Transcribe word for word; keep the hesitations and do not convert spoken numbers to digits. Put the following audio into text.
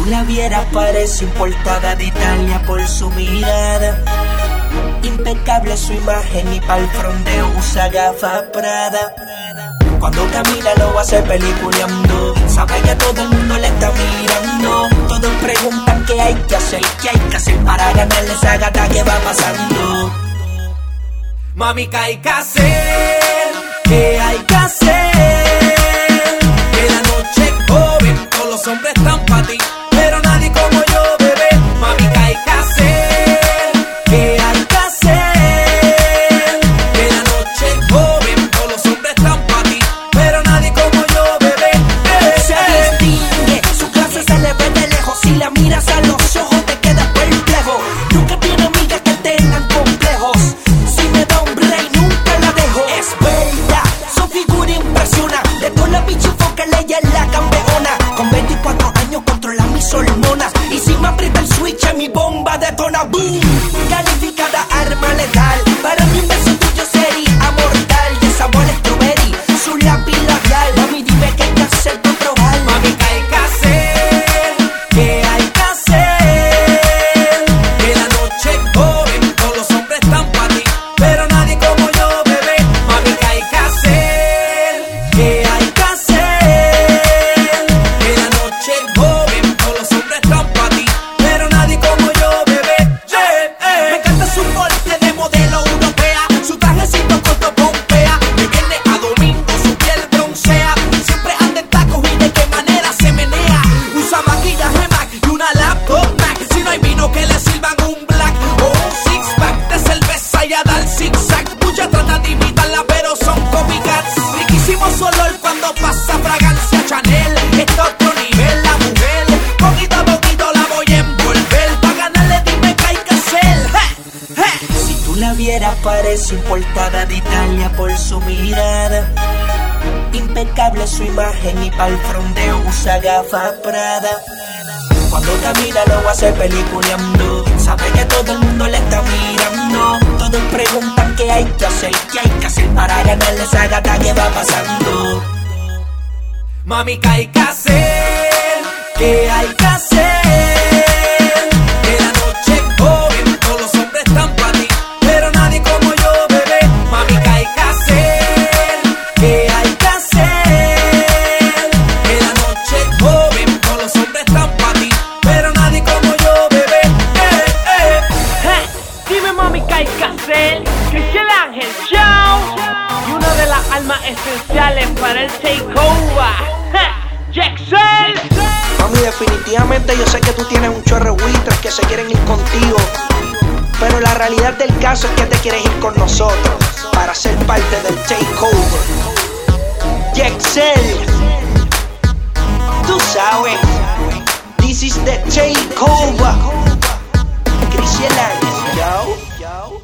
tú la vieras parece importada de Italia por su mirada. Impecable su imagen y pa'l fronteo usa gafas Prada. Cuando camina lo hace peliculeando, sabe que todo el mundo le está mirando. Todos preguntan qué hay que hacer, qué hay que hacer para ganarle esa gata que va pasando. Mami, ¿qué hay que hacer? ¿Qué hay que hacer? Que la noche es joven, todos los hombres están pa' ti, pero nadie como yo, bebé. Mami, ¿qué hay que hacer? ¿Qué hay que hacer? Que la noche es joven, todos los hombres están pa' ti, pero nadie como yo, bebé. Eh, Se eh. distingue, su clase se le ve de lejos. Si la miras a los ojos te quedas perplejo. Nunca tiene amigas que tengan complejos. Si me da un break nunca la dejo. Es bella, su figura impresiona. De todas las bichifocas ella es la campeona. Con veinticuatro años controla mis hormonas. Y si me aprieta el switch mi bomba detona. Boom, calificada arma letal. Para mí un beso tuyo sería mortal. De sabor strawberry, su lápiz labial. Mami dime qué hay que hacer para probar. Mami, ¿qué hay que hacer? ¿Qué hay que hacer? Que la noche es joven, todos los hombres están pa' ti, pero nadie como yo, bebé. Mami, ¿qué hay que hacer? ¿Qué hay que hacer? Que la noche es joven, todos los hombres están pa' ti, pero nadie como yo, bebé. Yeah, eh. Me encanta su porte de modelo europea. Su trajecito corto pompea. De viernes a domingo su piel broncea, Siempre anda en tacos y de qué manera se menea. usa maquillaje Mac y una laptop Mac. Si no hay vino que le sirvan un black o un six pack de cerveza y a dar zigzag. Muchas tratan de imitarla pero son copycats. Riquísimo su olor cuando pasa fragancia Chanel. Está a otro nivel la mujer, poquito a poquito la voy a envolver. Pa' ganarle dime qué hay que hacer. Je, je. Si tú la vieras parece importada de Italia por su mirada. Impecable su imagen y pa'l fronteo usa gafas Prada. Cuando camina lo hace peliculeando, sabe que todo el mundo le está mirando. Todos preguntan qué hay que hacer, qué hay que hacer para ganarle esa gata que va pasando. Mami, ¿qué hay que hacer? ¿Qué hay que hacer? Que la noche es joven, todos los hombres están pa' ti, pero nadie como yo, bebé. Mami, ¿qué hay que hacer? ¿Qué hay que hacer? Que la noche es joven, todos los hombres están pa' ti, pero nadie como yo, bebé. Eh, eh. Ja, dime mami qué hay que hacer. Cristian Ángel Show y una de las almas esenciales para el takeover. Ja, Jackson. Mami, definitivamente yo sé que tú tienes un chorro de buitres que se quieren ir contigo, pero la realidad del caso es que te quieres ir con nosotros para ser parte del takeover. Jaxel, tú sabes, this is the takeover. Cristian Ángel, yo.